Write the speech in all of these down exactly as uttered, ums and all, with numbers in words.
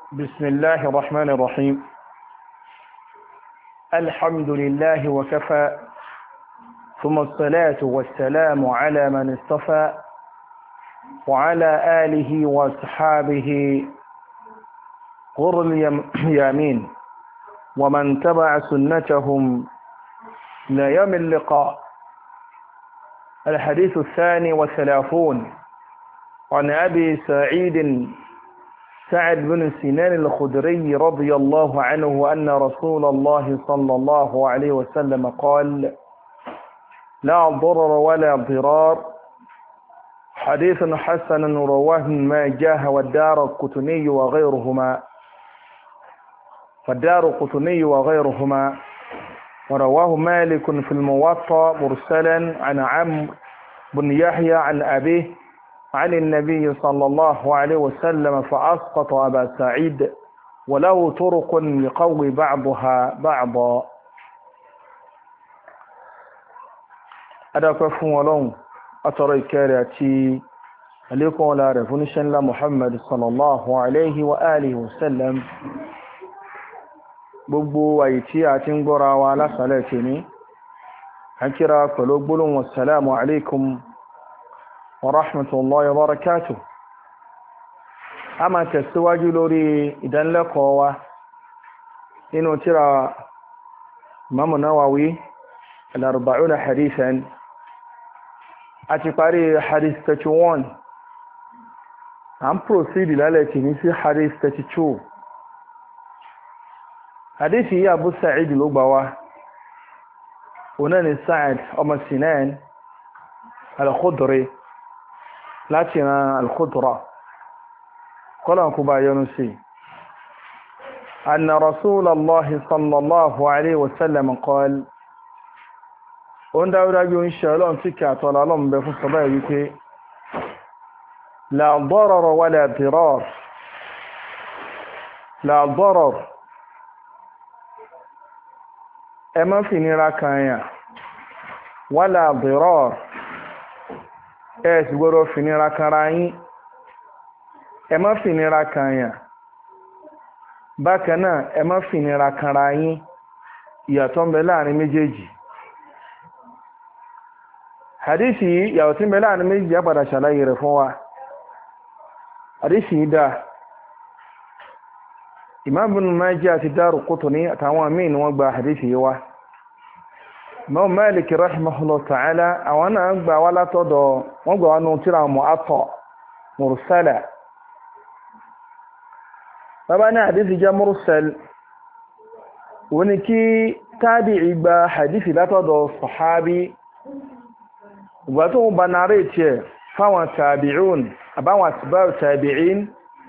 بسم الله الرحمن الرحيم. الحمد لله وكفى، ثم الصلاة والسلام على من اصطفى وعلى آله وأصحابه غر اليمين ومن تبع سنتهم إلى يوم اللقاء. الحديث الثاني والثلاثون عن أبي سعيد سعد بن سنان الخدري رضي الله عنه أن رسول الله صلى الله عليه وسلم قال: لا ضرر ولا ضرار. حديث حسن رواه ماجه والدارقطني وغيرهما والدارقطني وغيرهما ورواه مالك في الموطأ مرسلا عن عمرو بن يحيى عن أبيه عن النبي صلى الله عليه وسلم فأسقط أبا سعيد وله طرق يقوي بعضها بعضا. أدعوك فون ولون أترى كارياتي عليكم ولا رفونيشن الله محمد صلى الله عليه وآله وسلم. gbogbo àyè tí a ti ń gbọ́ra wa lásàlẹ̀ tì ní àkírà pẹ̀lú gbólóhùn wassalamu alaikum wa rahmatullahi wa barakatuh. a máa tẹ̀síwájú lórí ìdánilẹ́kọ̀ọ́ wa nínú tírà Imam Nawawi al-arba'una hadithan. a ti parí hadith thirty-one, à ń proceed lálẹ́ tì ní sí hadith thirty-two. حديث يا أبو سعيد الأبوة ونان سعد أم سنان الخضري لاتنا الخضرة قال أنكبا يونسي أن رسول الله صلى الله عليه وسلم قال وان داود أجو إن شاء الله انتكى طلع لهم بفن صبايا لا ضرر ولا ضرار. لا ضرر ẹ má fi nira kan yàn wala dirar, ẹ sì gbọ́dọ̀ fi nira kan ra yín. ẹ má fi nira kan yàn bákan náà ẹ má fi nira kan ra yín. ìyàtọ̀ ń bẹ láàrin méjèèjì. hadisi yìí ìyàtọ̀ tí ń bẹ láàrin méjèèjì á padà ṣàlàyé rẹ̀ fún wa. hadisi yìí dáa. Imam Ibn Majah àti Daraqutni àtàwọn míì ni wọ́n gba hadisi yìí wá. Imam Malik rahimahullah ta'ala àwọn náà gbà wá látọ̀dọ̀ wọ́n gbà wá nù tírà Muwatta mursala. bàbá ní hadisi jẹ́ mursal wọ́n ní kí tabi'i gba hadisi látọ̀dọ̀ sahabi ìgbà tó ń bá narrate ẹ̀ fáwọn tabi'un àbáwọn atba'u tabi'in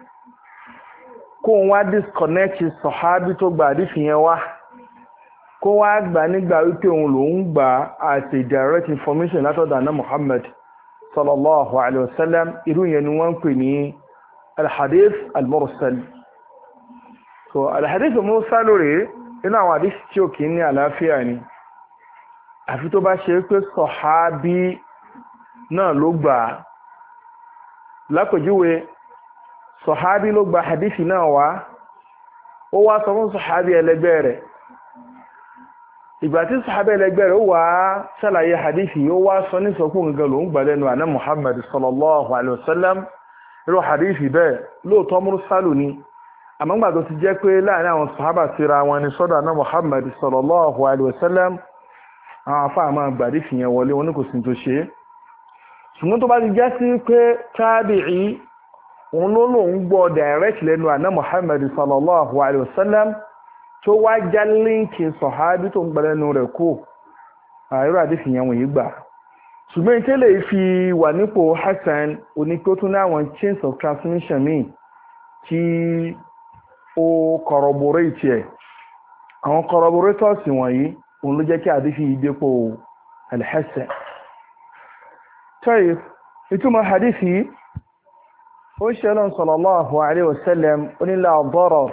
kó wá disconnect sahabi tó gba hadisi yẹn wá, kó wá gbà nígbà wípé òun ló ń gbà as a direct information látọ̀dọ̀ àná Muhammad sallallahu alaihi wasallam. irú yẹn ni wọ́n ń pè ní alhadith almursal. so alhadith almursal rèé inú àwọn hadith tí ó kì í ní àlàáfíà ni àfi tó bá ṣe pé sahabi náà ló gbà. lápèjúwe sahabi ló gba hadithi náà wá, ó wá sọ fún sahabi ẹlẹgbẹ́ rẹ̀. ìgbà tí sahabi ẹlẹgbẹ́ rẹ̀ ó wá ṣàlàyé hadithi, ó wá sọ ní sọkún gangan ló ń gbà lẹ́nu àná Muhammad sallallahu alaihi wasallam. irú hadithi bẹ́ẹ̀ lóòótọ́ mursalu ni, àmọ́ gbà tó ti jẹ́ pé láàrin àwọn sahaba síra wọn ni sọ́dọ̀ àná Muhammad sallallahu alaihi wasallam, àwọn afá máa gbà hadithi yẹn wọlé, wọn ní kò sí tó ṣe. ṣùgbọ́n tó bá ti jẹ́ sí pé tabi'i òun ló lòun gbọ́ direct lẹ́nu àná Muhammad sallallahu alaihi wasallam tó wá já líǹkì sọ̀hábí tó ń gbà lẹ́nu rẹ̀ kó àìrò àdífì yẹn wọ̀nyí gbà. ṣùgbọ́n ìtẹ́lẹ̀ fi wà nípò Hassan onípò tún ní àwọn chains of transmission míì tí ó corroborate ẹ̀. àwọn corroborators wọ̀nyí òun ló jẹ́ kí àdífì yìí dépò al-Hasan. tọ́yì ìtumọ̀ hadith yìí ó ṣe lọ́n sallallahu alaihi wasallam onílà darar,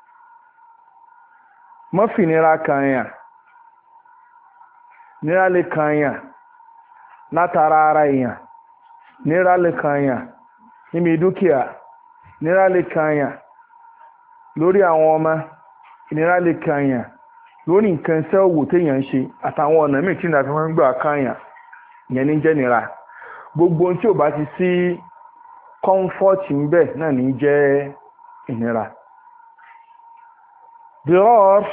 má fi nira kanyà. nira lè kanyà látara ara èèyàn, nira lè kanyà níbi dúkìá, nira lè kanyà lórí àwọn ọmọ ìnira lè kàyàn lórí nǹkan iṣẹ́ òwò téèyàn ń ṣe àtàwọn ọ̀nà míì tí ìnira fi máa ń gbà kàyàn ìyẹn ní jẹ́ nira gbogbo ohun tí ò bá ti sí kọ́ńfọ́ọ̀tì ń bẹ náà ní jẹ́ ìnira. dior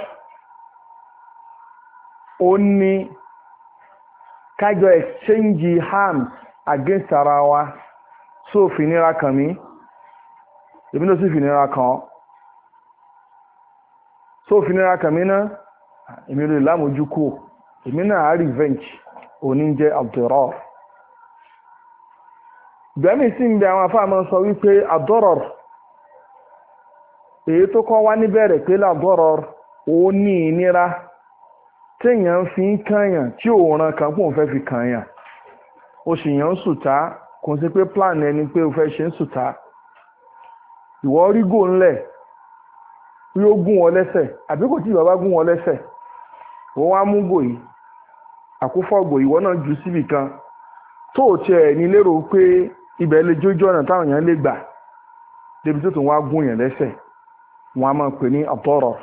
ó ní kájọ exchange harms against ara wa so fìnira kàn mí èmi ló sì fìnira kàn ọ́ so fìnira kàn mí náà èmi ló lámojú kú èmi náà á revenge òní jẹ́ abdurrah. gbẹ̀mí sí ń bẹ àwọn afáàmọ́ sọ wípé abdurrah èyí tó kọ́ wá níbẹ̀rẹ̀ pé labdurrah ó ní ìnira téèyàn fi ń kàyàn tí òòràn kan pò ń fẹ́ fi kàyàn ó sì yàn ń sùtá kò sí pé plan ẹni pé ó fẹ́ ṣe ń sùtá ìwọ rí gò ńlẹ̀ rí ó gún wọn lẹ́sẹ̀ àbí kò tí bàbá gún wọn lẹ́sẹ̀ wọ́n wá mú gò yìí àkúfọ̀gbò ìwọ náà jù síbì kan tó ò tiẹ̀ ní lérò pé ibẹ̀ lè jójú ọ̀nà táwọn èèyàn lè gbà débi tó tún wá gún yàn lẹ́sẹ̀ wọ́n á máa pè ní abdurrah.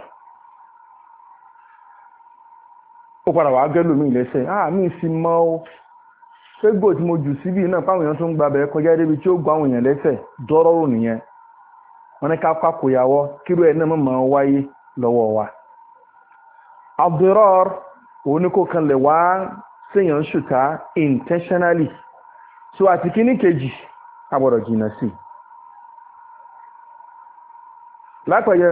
ó padà wàá gẹ́lò mí lẹ́sẹ̀ ah mi sì mọ́ ó ṣégbò tí mo jù síbí náà fáwọn èèyàn tó ń gba bẹ̀rẹ̀ kọjá débi tí ó gbọ́ àwọn èèyàn lẹ́sẹ̀ dọ́rọ́rò nìyẹn wọ́n ní ká pàkóyàwó kíró ẹ̀ náà mọ̀ wáyé lọ́wọ́ wa. abdurrah òun ní kò kan lè wá séèyàn ṣùtá intentionally so àti kíní kejì agbọ́dọ̀ jìnnà sí i. lápẹ̀yẹ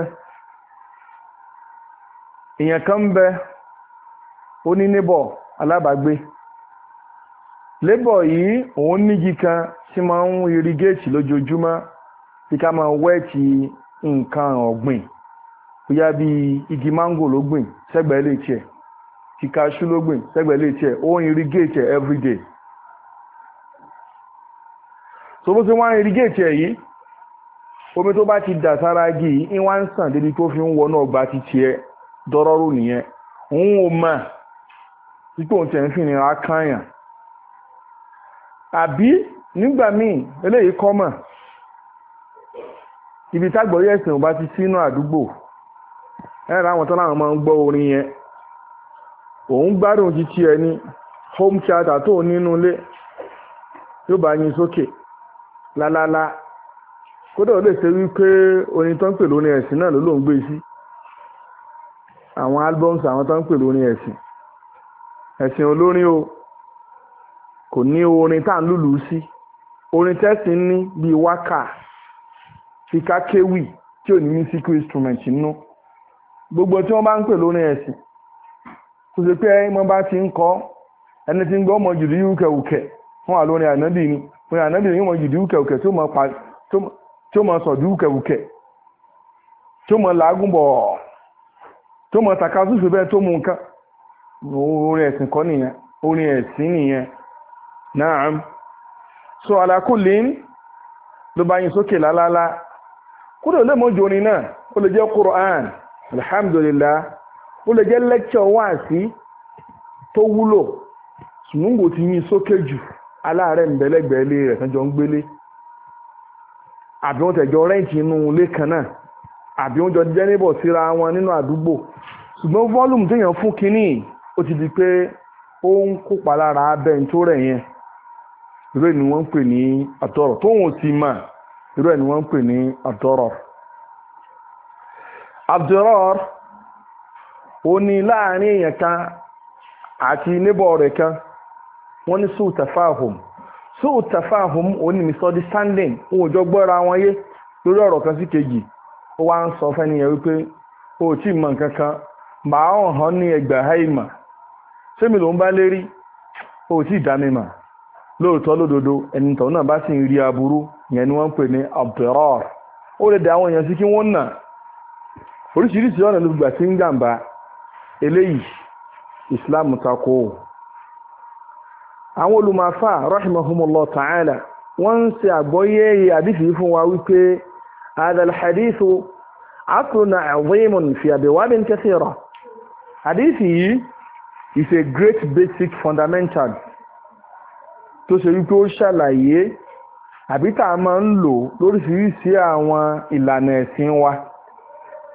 èèyàn kan ń bẹ ó ní neighbor alábàágbé labour yìí òun nígi kan tí máa ń irrigate lójoojúmọ́ tí ká máa wẹ́ẹ̀tì nǹkan ọ̀gbìn bóyá bí igi mango ló gbìn sẹ́gbẹ̀ẹ́ lè tiẹ̀ tí kaṣú ló gbìn sẹ́gbẹ̀ẹ́ lè tiẹ̀ ó ń irrigate every day. so bó ṣe wá ń irrigate ẹ̀ yìí omi tó bá ti dà sára igi yìí ń wá ń sàn débi tó fi ń wọnú ọgbà ti tiẹ̀ dọ́rọ́rù nìyẹn òun ò mọ̀ ipò tẹ̀ ń fi nira kányàn àbí nígbà míì eléyìí kọ́mọ̀ ibi tágbọ̀rí ẹ̀sìn ò bá ti sínú àdúgbò ẹ̀rọ àwọn tán láwọn máa ń gbọ́ orin yẹn òun gbádùn títí ẹ ní home theatre tó nínú ilé yóò bá yín sókè lálálá kódà ó lè ṣe wípé orin tó ń pè lórin ẹ̀sìn náà ló ló ń gbé sí àwọn albums àwọn tó ń pè lórin ẹ̀sìn ẹ̀sìn olórin o kò ní orin tá à ń lùlù sí orin tẹ́sìn ní bíi wákà fika kéwì tí ò ní musical instrument nínú gbogbo tí wọ́n bá ń pè lórin ẹ̀sìn kò sí pé wọ́n bá ti ń kọ́ ẹni tí ń gbọ́ ọmọ jùdí wúkẹ̀wúkẹ̀ wọ́n wà lórin ànábì ni wọ́n ànábì ni wọ́n jùdí wúkẹ̀wúkẹ̀ tí ó mọ sọ̀dí wúkẹ̀wúkẹ̀ tí ó mọ làágùn bọ̀ tí ó mọ takasúfè bẹ́ẹ̀ tó mú nǹkan orin ẹ̀sìn kọ́ nìyẹn orin ẹ̀sìn nìyẹn náà so alákùnlé ló bá yín sókè lálálá kúrò lè mọ́jú orin náà ó lè jẹ́ Qur'an alhamdulillah ó lè jẹ́ lecture wáàsí tó wúlò ṣùgbọ́n tí yín sókè jù aláàrẹ̀ ìbẹ̀lẹ́gbẹ̀ẹ́lé rẹ̀ tán jọ ń gbélé àbí wọ́n tẹ̀jọ rẹ́ǹtì inú ilé kan náà àbí wọ́n jọ jẹ́ níbọ̀ síra wọn nínú àdúgbò ṣùgbọ́n volume téèyàn fún kínní ó ti di pé ó ń kópa lára abẹ́ tó rẹ̀ yẹn irú ẹ̀ ni wọ́n ń pè ní àtọ́rọ̀ tóun ò ti mà irú ẹ̀ ni wọ́n ń pè ní àtọ́rọ̀. Abdurrah ó ní láàrin èèyàn kan àti níbọ̀ rẹ̀ kan wọ́n ní sùn tafahum sùn tafahum ó ní misunderstanding òun ò jọ gbọ́ra wọn yé lórí ọ̀rọ̀ kan sí kejì ó wá ń sọ fẹ́ni yẹn wípé ó tí ì mọ nǹkan kan màá hàn hàn ní ẹgbàá ìmọ̀ sẹ́mi ló ń bá lérí ó tí ì dá mi mà lóòótọ́ lódodo ẹni tọ̀ náà bá sì ń rí aburú yẹn ni wọ́n ń pè ní Abdurrah ó lè dá àwọn èèyàn sí kí wọ́n nà oríṣiríṣi ọ̀nà ló gbà sí ń jàǹbá eléyìí Islam tako àwọn olùmọ̀fà rahimahumullah ta'ala wọ́n ń ṣe àgbọ́yé àdìsí fún wa wípé hadal hadithu aslun azimun fi abwabin kathira àdìsí yìí is a great basic fundamental tó ṣe wípé ó ṣàlàyé àbí tá a máa ń lò lóríṣiríṣi àwọn ìlànà ẹ̀sìn wa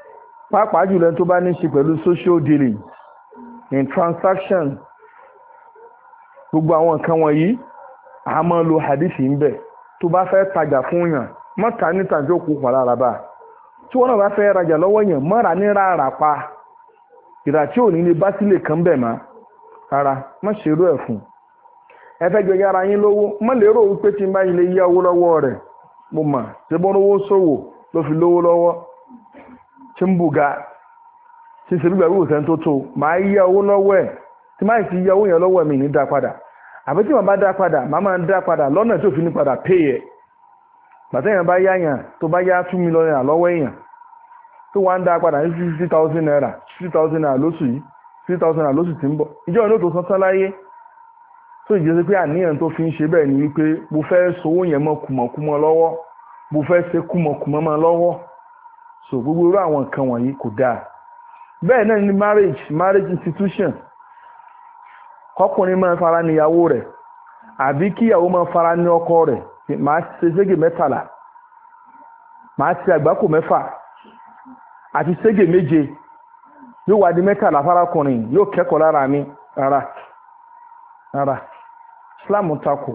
pàápàá jùlọ tó bá ní ṣe pẹ̀lú social dealing in transaction gbogbo àwọn nǹkan wọ̀nyí a máa lo hadithi ń bẹ̀. tó bá fẹ́ tajà fún yàn mọ́ta níta tí ó kó pa lára bá tí wọ́n náà bá fẹ́ rajà lọ́wọ́ yàn mọ́ra ní rárá pa ìrà tí ò ní lè bá sílẹ̀ kan bẹ̀ má rárá má ṣe irú ẹ̀ fún ẹ fẹ́ jọ yára yín lówó mọ́ lérò wípé tí n bá ilé yá owó lọ́wọ́ rẹ̀ mo mà ṣe bọ́n owó ṣòwò ló fi lówó lọ́wọ́ tí ń bùgà tí ń ṣe gbígbà wíwò sẹ́ni tó tó máa yá owó lọ́wọ́ ẹ̀ tí máa ti yá owó yẹn lọ́wọ́ mi ní dá padà àbí tí wọ́n bá dá padà máa máa dá padà lọ́nà tó fi ní padà pay ẹ̀ bàtẹ́yàn bá yá yàn tó bá yá two million naira lọ́wọ́ èèyàn tó wá ń dá padà ní sixty thousand naira sixty thousand naira lóṣù yìí sixty thousand naira lóṣù tí ń bọ̀ ìjọ ìlú tó sánsán láyé tó ìjẹ́ pé àníyàn tó fi ń ṣe bẹ́ẹ̀ ni wípé mo fẹ́ sowó yẹn mọ́ kùmọ̀kùmọ̀ lọ́wọ́ mo fẹ́ ṣe kùmọ̀kùmọ̀ mọ́ lọ́wọ́ so gbogbo irú àwọn nǹkan wọ̀nyí kò dáa bẹ́ẹ̀ náà ni marriage marriage institution kọkùnrin máa fara ní ìyàwó rẹ̀ àbí kíyàwó máa fara ní ọkọ rẹ̀ máa ṣe ségè mẹ́tàlá máa ṣe àgbákò mẹ́fà àti ségè méje yóò wá di mẹ́tàlá fárakùnrin yóò kẹ́kọ̀ọ́ lára mi rárá rárá Islam takò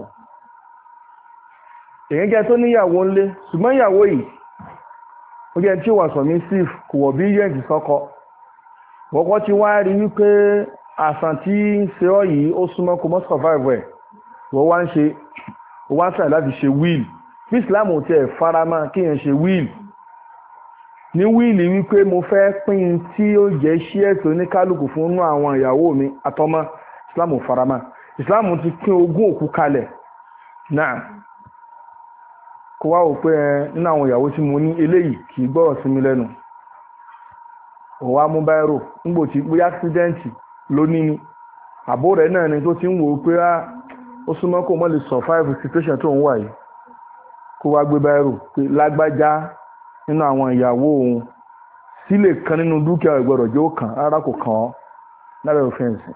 èyí jẹ́ tó níyàwó ńlé ṣùgbọ́n ìyàwó yìí ó jẹ́ tí ó wà sọ̀mí síf kò wọ̀ bí yẹ́ǹtì sọ́kọ wọ́kọ́ ti wá rí wípé àsàn tí ń ṣe ọ́ yìí ó súnmọ́ kó mọ́ survive ẹ̀ wọ́n wá ń ṣe wá ń sàì láti ṣe will bí Islam ò tiẹ̀ faramọ́ kí yẹn ṣe will ní wíìlì wípé mo fẹ́ pín tí ó jẹ́ ṣíẹ̀sì oníkálukú fún inú àwọn ìyàwó mi àtọmọ Islam ò faramọ́ Islam ti pín ogún òkú kalẹ̀ náà kó wá wò pé ẹ nínú àwọn ìyàwó tí mo ní eléyìí kì í gbọ́rọ̀ sí mi lẹ́nu ò wá mú báírò nígbò tí bóyá ásídẹ́ǹtì lóní ni àbó rẹ̀ náà ni tó ti ń wò ó pé ó súnmọ́ kó mọ́ lè survive situation tó ń wà yìí kó wá gbé báírò pé lágbájá nínú àwọn ìyàwó òun sílè kan nínú dúkìá ìgbọ́dọ̀ jẹ́ ó kàn rárá kò kàn ọ́ lábẹ́ òfin ẹ̀sìn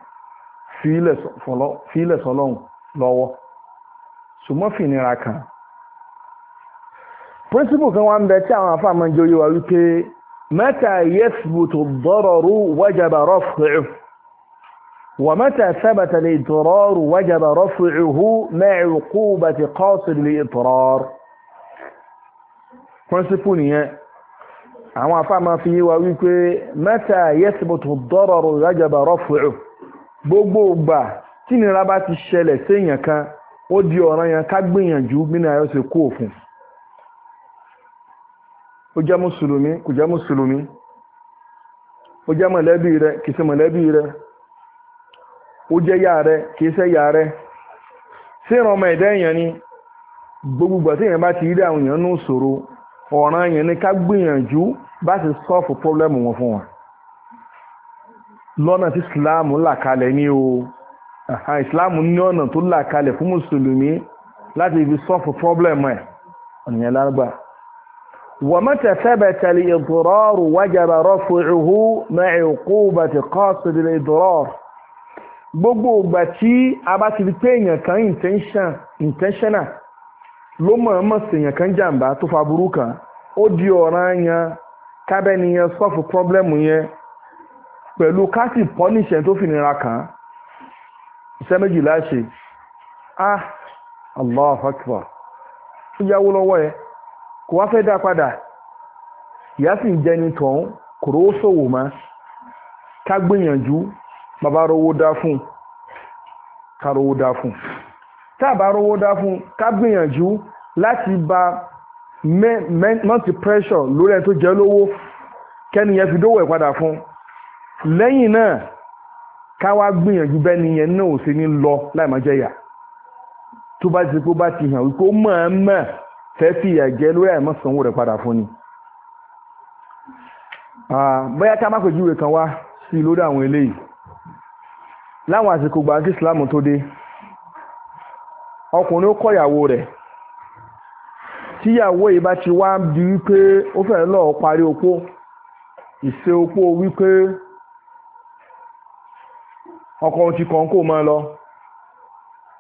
fílẹ̀ sọlọ́hùn lọ́wọ́ ṣùgbọ́n fìnira kan principle kan wá ń bẹ tí àwọn afá máa ń jẹ́ oyé wa wípé mata yathbutu ad-dararu wajaba raf'uhu wa mata thabata al-idraru wajaba raf'uhu ma'a 'uqubati qasid al-idrar principle nìyẹn àwọn afá máa fi yé wa wípé mata yathbutu ad-dararu wajaba raf'uhu gbogbo ìgbà tí nira bá ti ṣẹlẹ̀ séèyàn kan ó di ọ̀ranyàn ká gbìyànjú bí náà yóò ṣe kó òfin ó jẹ́ mùsùlùmí kò jẹ́ mùsùlùmí ó jẹ́ mọ̀lẹ́bí rẹ kìí ṣe mọ̀lẹ́bí rẹ ó jẹ́ yá rẹ kìí ṣe yá rẹ sí ìran ọmọ ẹ̀dá èèyàn ni gbogbo ìgbà tí èèyàn bá ti rí àwọn èèyàn ní ìṣòro ọ̀ranyàn ni ká gbìyànjú bá ti sọ́ọ̀fù pọ́blẹ́mù wọn fún wọn lọ́nà tí ìsìláàmù là kalẹ̀ ní o ìsìláàmù ní ọ̀nà tó là kalẹ̀ fún mùsùlùmí láti fi sọ́ọ̀fù pọ́blẹ́mù ẹ̀ ọ̀nìyàn lágbà ومتى ثبت الإضرار وجب رفعه مع عقوبة قاصد الإضرار gbogbo ìgbà tí a bá ti rí pé èèyàn kan intention intentional ló mọ̀ mọ̀ sí èèyàn kan jàǹbá tó fa burú kan ó di ọ̀ranyàn kábẹ́niyàn sọ́fù pọ́blẹ́mù yẹn pẹ̀lú kásì pọ́níṣẹ̀ tó fi nira kàn iṣẹ́ méjìlá ṣe ah Allahu Akbar ó yáwó lọ́wọ́ ẹ kò wá fẹ́ dá padà ìyá sì ń jẹni tọ̀hún kò rówó ṣòwò má ká gbìyànjú bàbá rówó dá fún ká rówó dá fún tá bá rówó dá fún ká gbìyànjú láti bá mọ́tì pressure lórí ẹni tó jẹ́ lówó kẹ́ni yẹn fi dówó ẹ̀ padà fún lẹ́yìn náà ká wá gbìyànjú bẹ́ni yẹn náà ò sí ní lọ láì má jẹ́yà tó bá ti kó bá ti hàn wípé ó mọ̀ ọ́n mọ̀ fẹ́ fi ẹ̀jẹ̀ lórí àìmọ́ sanwó rẹ̀ padà fún ni bóyá ká má pèjú rẹ̀ kan wá sí lórí àwọn eléyìí láwọn àsìkò gbà kí Ìsìlámù tó dé ọkùnrin ó kọ̀ ìyàwó rẹ̀ tíyàwó yìí bá ti wá di wípé ó fẹ́ lọ́ọ́ parí opó ìṣe opó wípé ọkọ ti kàn kó máa lọ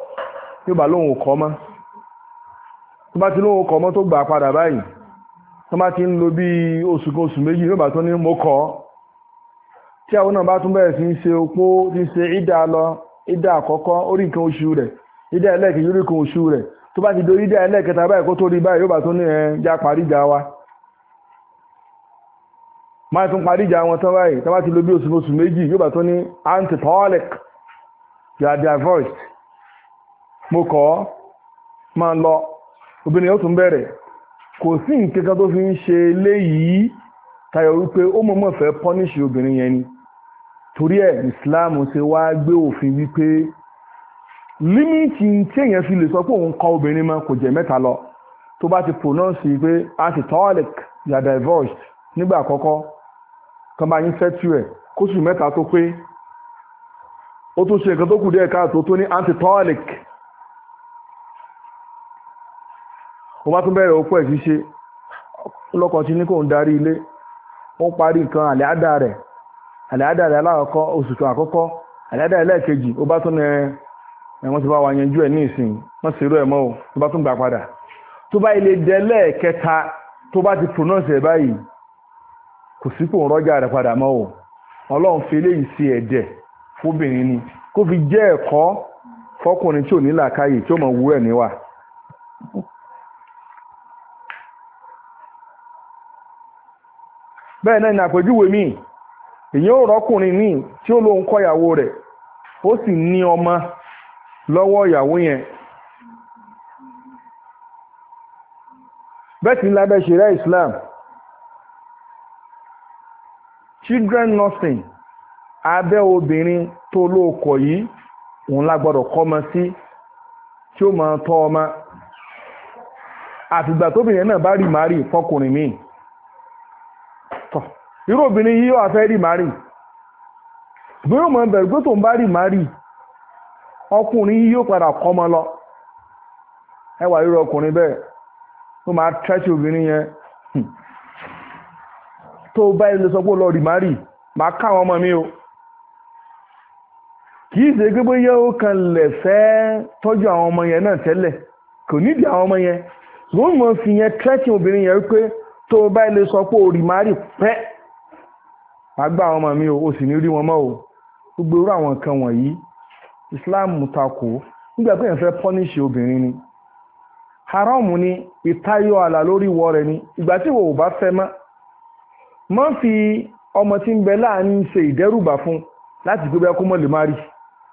yóò bá lóhùn kọ́ mọ́ tó bá ti lóhùn kọ́ mọ́ tó gbà padà báyìí tó bá ti ń lò bí oṣù kan oṣù méjì yóò bá tó ní mo kọ̀ tí àwọn náà bá tún bẹ̀rẹ̀ sí ń ṣe opó tí ń ṣe ìdá lọ ìdá àkọ́kọ́ orí nǹkan oṣù rẹ̀ ìdá ẹlẹ́ẹ̀kejì orí nǹkan oṣù rẹ̀ tó bá ti do ìdá ẹlẹ́ẹ̀kẹta báyìí kó tó rí báyìí yóò bá tó ní ẹ̀ já parí ìjà wa máa tún parí ìjà wọn tán báyìí tó bá ti lò bí oṣù oṣù méjì yóò bá tó ní antitolic you are divorced mo kọ̀ máa lọ obìnrin yóò tún bẹ̀rẹ̀ kò sí nǹkan kan tó fi ń ṣe léyìí tayọ wípé ó mọ̀ọ́mọ̀ fẹ́ pọ́níṣì obìnrin yẹn ni torí ẹ̀ Islam ṣe wá gbé òfin wípé límìtì tí èèyàn fi lè sọ pé òun kọ obìnrin mọ́ kò jẹ́ mẹ́ta lọ tó bá ti pronounce pé antitolic you are divorced nígbà àkọ́kọ́ kan bá yín fẹ́ tú ẹ̀ kóṣù mẹ́ta tó pé ó tún ṣe nǹkan tó kù díẹ̀ káàtó tó ní antitolic ó bá tún bẹ̀rẹ̀ òpó ẹ̀ ṣíṣe lọ́kọ̀ tí ní kò ń darí ilé ó parí nǹkan àlẹ́ádà rẹ̀ àlẹ́ádà rẹ̀ alákọ̀ọ́kọ́ oṣù tó àkọ́kọ́ àlẹ́ádà ẹlẹ́ẹ̀kejì ó bá tún ẹ̀wọ̀n ti bá wa yanjú ẹ̀ ní ìsìn wọ́n sì rú ẹ̀ mọ́ o tó bá tún gbà padà tó bá ilé dẹ́lẹ́ẹ̀kẹta tó bá ti pronounce ẹ̀ báyìí kò sí kò ń rọ́jà rẹ̀ padà mọ́ o ọlọ́run fi eléyìí sí ẹ̀dẹ̀ fóbìnrin ni kó fi jẹ́ ẹ̀kọ́ fọ́kùnrin tí ò ní làákàyè tí ó mọ̀ wú ẹ̀ níwà bẹ́ẹ̀ náà ní àpèjúwe míì èyàn ò rọ́kùnrin míì tí ó lóun kọ́ ìyàwó rẹ̀ ó sì ní ọmọ lọ́wọ́ ìyàwó yẹn bẹ́ẹ̀ tí lábẹ́ ṣẹ̀ríà Islam children nursing abẹ́ obìnrin tó lóòkọ̀ yìí òun lágbọ́dọ̀ kọ́mọ sí tí ó máa tọ́ ọmọ àfìgbà tóbìnrin náà bá rí màárì fọ́kùnrin míì tọ́ irú obìnrin yìí yóò fẹ́ rí màárì bí yóò mọ̀ bẹ̀rù pé tó ń bá rí màárì ọkùnrin yìí yóò padà kọ́mọ lọ ẹwà irú ọkùnrin bẹ́ẹ̀ tó máa tẹ́sí obìnrin yẹn tó bá ilé sọ pé lọ rí màárì máa káwọn ọmọ mi o kìí ṣe pé bóyá ó kan lẹ̀ fẹ́ tọ́jú àwọn ọmọ yẹn náà tẹ́lẹ̀ kò nídìí àwọn ọmọ yẹn ṣùgbọ́n mo fi yẹn tẹ́sí obìnrin yẹn wípé tó bá ilé sọ pé orí màárì pẹ́ àgbà àwọn ọmọ mi ò sì ní rí wọn mọ́ o gbogbo irú àwọn nǹkan wọ̀nyí Islam takò nígbà pé èèyàn fẹ́ pọ́níṣì obìnrin ni haram ni ìtayọ àlà lórí ìwọ rẹ̀ ni ìgbà tí wò ó bá fẹ́ mọ́ mọ́ fi ọmọ tí ń bẹ láàrin ṣe ìdẹ́rùbà fún láti gbé bẹ́ẹ̀ kó mọ́ lè má rí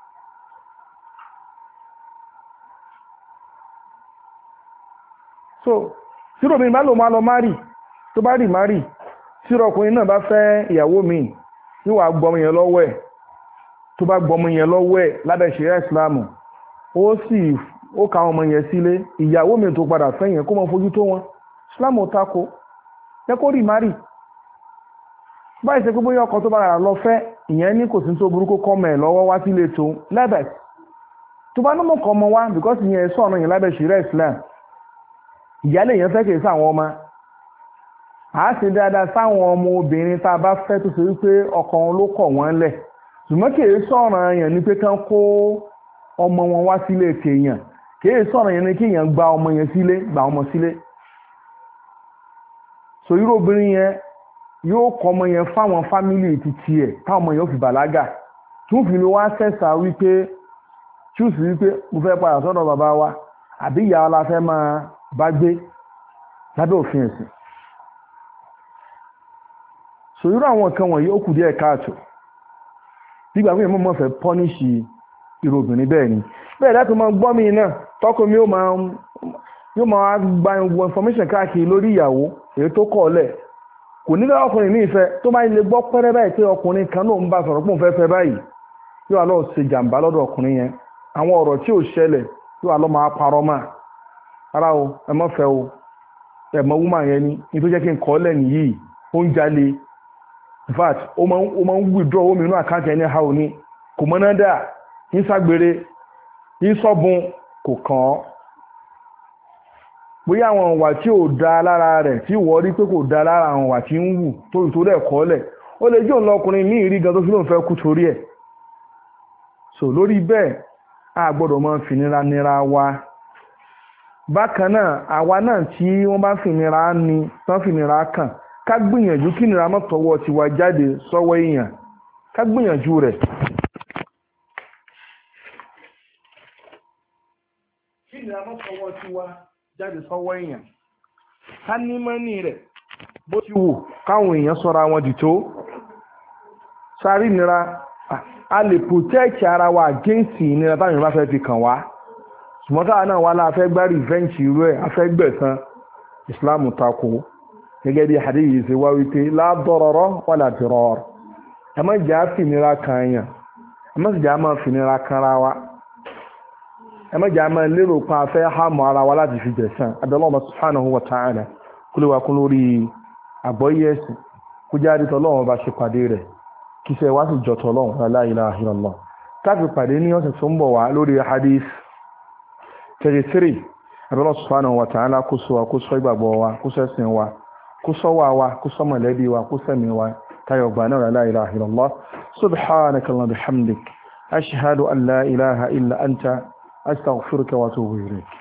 so tí obìnrin bá lò máa lọ má rí tó bá rí má rí tí ọkùnrin náà bá fẹ́ ìyàwó mi yóò wá gbọmọ yẹn lọ́wọ́ ẹ̀ tó bá gbọmọ yẹn lọ́wọ́ ẹ̀ lábẹ́ ṣẹ̀ríà ìsìlámù ó sì ó ka ọmọ yẹn sílé ìyàwó mi tó padà fẹ́ yẹn kó mọ fojú tó wọn ìsìlámù tako yẹ kó rí márì báyìí ṣe pé bóyá ọkọ tó bá rà lọ fẹ́ ìyẹn ní kò sí tó burúkú kọ́mọ ẹ̀ lọ́wọ́ wá sílé tó lẹ́bẹ̀ tó bá nímọ̀ kọ́ ọmọ wá because ìyẹn sọ ọ̀nà yẹn lábẹ́ ṣẹ̀ríà ìsìlámù ìyálé yẹn fẹ́ kèé sáwọn ọmọ a ṣe dáadáa sáwọn ọmọ obìnrin tá a bá fẹ́ tó ṣe wípé ọkọ wọn ló kọ̀ wọ́n lẹ̀ ṣùgbọ́n kìí sọ̀rọ̀ yẹn ni pé kán kó ọmọ wọn wá sílé kéèyàn kìí sọ̀rọ̀ yẹn ni kéèyàn gba ọmọ yẹn sílé gba ọmọ sílé so irú obìnrin yẹn yóò kọ́ ọmọ yẹn fáwọn fámìlì ti tiẹ̀ táwọn ọmọ yẹn ó fi bàlágà tí wọ́n fi lè wá sẹ́sà wípé chúùsì wípé mo fẹ́ padà sọ́dọ̀ bàbá wa àbí ìyá wa la fẹ́ máa bá gbé lábẹ́ òfin ẹ̀sìn so irú àwọn nǹkan wọ̀nyí ó kù díẹ̀ káàtó nígbà pé mo mọ̀ fẹ́ pọ́níṣì irú obìnrin bẹ́ẹ̀ ni bẹ́ẹ̀ láti máa gbọ́ mi náà tọ́kọ mi yóò máa gba information káàkiri lórí ìyàwó èyí tó kọ̀ ọ́lẹ̀ kò nílò ọkùnrin ní ìfẹ́ tó máa lè gbọ́ pẹ́rẹ́ báyìí pé ọkùnrin kan náà ń bá sọ̀rọ̀ pé òun fẹ́ fẹ́ báyìí yóò lọ ṣe jàǹbá lọ́dọ̀ ọkùnrin yẹn àwọn ọ̀rọ̀ tí ò ṣẹlẹ̀ yóò lọ máa parọ́ mà ara o ẹ mọ́ fẹ́ o ẹ mọ́ wúmà yẹn ni ní tó jẹ́ kí n kọ́ ọ́lẹ̀ nìyí ó ń jalè in fact ó máa ń withdraw owó mi inú àkáǹtì ẹni ha ò ní kò mọ́ná dà ń ságbére ń sọ́bun kò kàn án bóyá àwọn ìwà tí ò da lára rẹ̀ tí ìwọ rí pé kò da lára àwọn ìwà tí ń wù tó ìtòrí ẹ̀kọ́ lẹ̀ ó lè jẹ́ òun lọkùnrin ní ìrí gan tó fi lóun fẹ́ kú torí ẹ̀ so lórí bẹ́ẹ̀ a gbọ́dọ̀ máa fi nira nira wa bákan náà àwa náà tí wọ́n bá fìnira ní tán fìnira kàn ká gbìyànjú kí nira má tọwọ́ tiwa jáde sọ́wọ́ èèyàn ká gbìyànjú rẹ̀ kí nira má tọwọ́ tiwa jáde sọ́wọ́ èèyàn ká ní mọ́nì rẹ̀ bó ti wù káwọn èèyàn sọ́ra wọn dì tó sáré nira a lè protect ara wa against ìnira táwọn bá fẹ́ fi kàn wá ṣùgbọ́n káà náà wà láàfẹ́ gbá revenge irú ẹ̀ afẹ́gbẹ̀sán Islam tako gẹ́gẹ́ bí hadith yìí ṣe wá wípé la darara wala dirar ẹ má jà fìnira kan yàn ẹ má sì jà máa fìnira kan ra wa ẹ má jà máa lérò pa afẹ́ hàmọ́ ara wa láti fi jẹ̀sán adọ́lọ́mọ subhanahu wa ta'ala kó lè wá kún lórí àgbọ́yé ẹ̀sìn kó jáde tọ́lọ́wọ́n bá ṣe pàdé rẹ̀ kí ṣe wá sì jọ tọ́lọ́wọ́n la ilaha illallah káfí pàdé ní ọ̀sẹ̀ tó ń bọ̀ wá lórí hadith thirty-three abẹ́lọ́ subhanahu wa ta'ala kó sọ wa kó sọ ìgbàgbọ́ wa kó sẹ́sìn wa kó sọ wà wa kó sọ mọ̀lẹ́bí wa kó sẹ́mi wa táyọ̀ gbà náà la ilaha illallah subhanaka allahumma bihamdik ashhadu an la ilaha illa anta astaghfiruka wa atubu ilayk